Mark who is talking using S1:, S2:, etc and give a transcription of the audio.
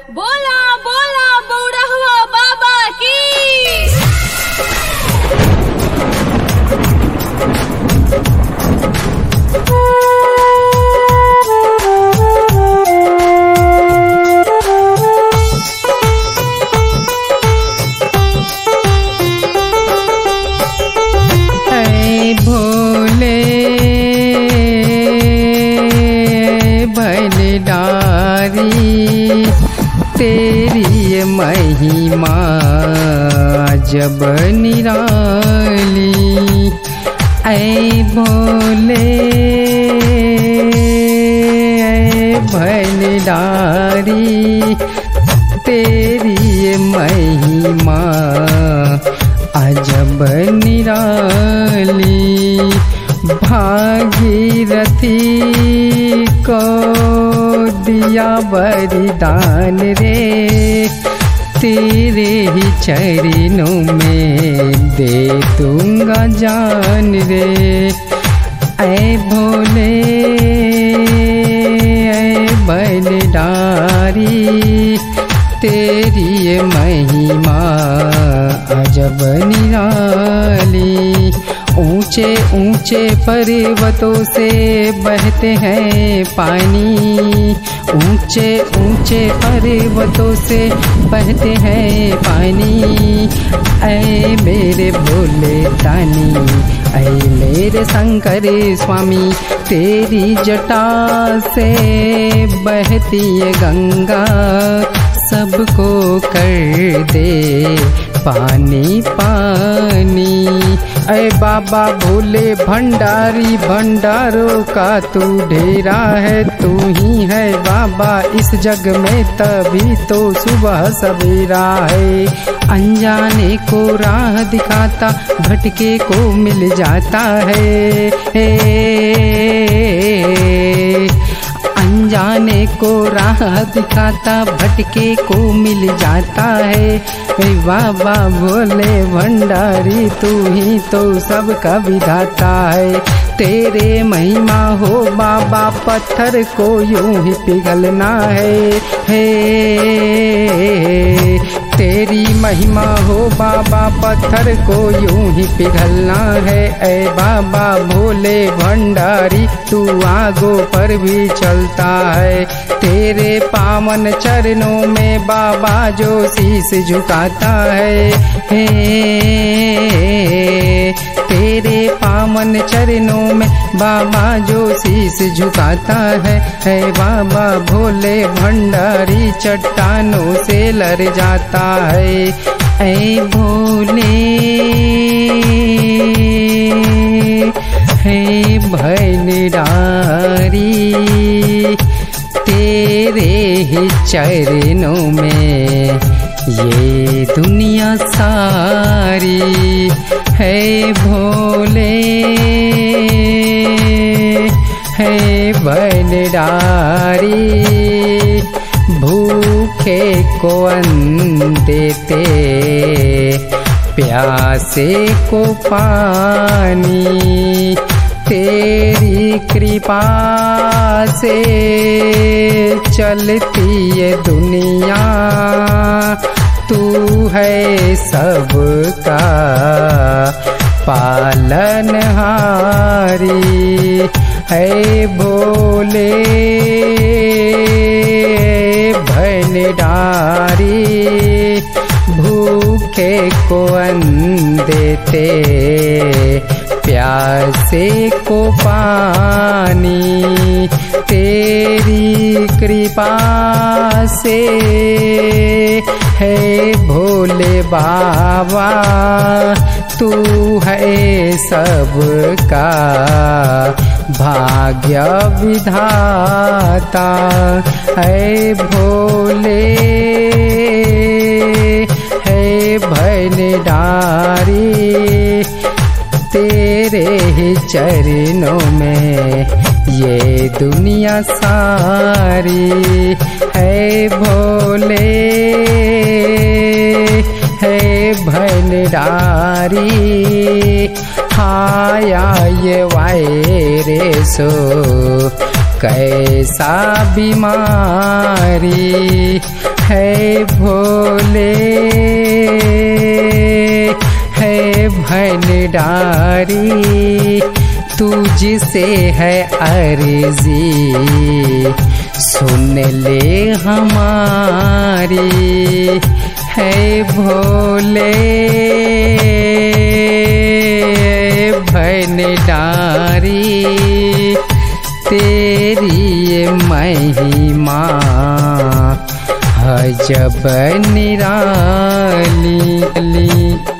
S1: बोला बोला बौरहुआ बाबा की।
S2: भोले भंडारी तेरी महिमा जब निराली। ऐ भोले भंडारी तेरी महिमा अजब निराली। भागीरथी को दिया वरदान रे, तेरे ही चरणों में दे दूंगा जान रे। ऐ भोले भंडारी तेरी महिमा अजब निराली। ऊंचे ऊंचे पर्वतों से बहते हैं पानी, ऊंचे ऊंचे पर्वतों से बहते हैं पानी। ऐ मेरे भोले दानी, ऐ मेरे शंकर स्वामी, तेरी जटा से बहती है गंगा, सबको कर दे पानी पानी। ऐ बाबा भोले भंडारी, भंडारों का तू ढेरा है, तू ही है बाबा इस जग में, तभी तो सुबह सवेरा है। अनजाने को राह दिखाता, भटके को मिल जाता है। अनजाने को राह दिखाता, भटके को मिल जाता है। बाबा भोले भंडारी तू ही तो सबका विधाता है। तेरे महिमा हो बाबा, पत्थर को यूं ही पिघलना है। तेरी महिमा हो बाबा, पत्थर को यूं ही पिघलना है। ऐ बाबा भोले भंडारी तू आगों पर भी चलता है। तेरे पावन चरणों में बाबा जो शीश झुकाता है। तेरे पावन चरणों में बाबा जो शीश झुकाता है बाबा भोले भंडारी चट्टानों से लड़ जाता है। ऐ भोले है भंडारी तेरे ही चरणों में ये दुनिया सारी है। भोले है भंडारी भूखे को अन्न देते, प्यासे को पानी, तेरी कृपा से चलती है दुनिया। तू है सबका पालनहारी है। भोले भंडारी भूखे को अन्न देते, प्यासे को पानी, तेरी कृपा से है भोले बाबा। तू है सबका भाग्य विधाता है। भोले है भंडारी तेरे ही चरणों में ये दुनिया सारी है। भोले है भंडारी हाया ये वायरस कैसा बीमारी है भोले है भंडारी, तुझसे है अर्जी सुन ले हमारी। है भोले भंडारी, तेरी ये महिमा अजब निराली।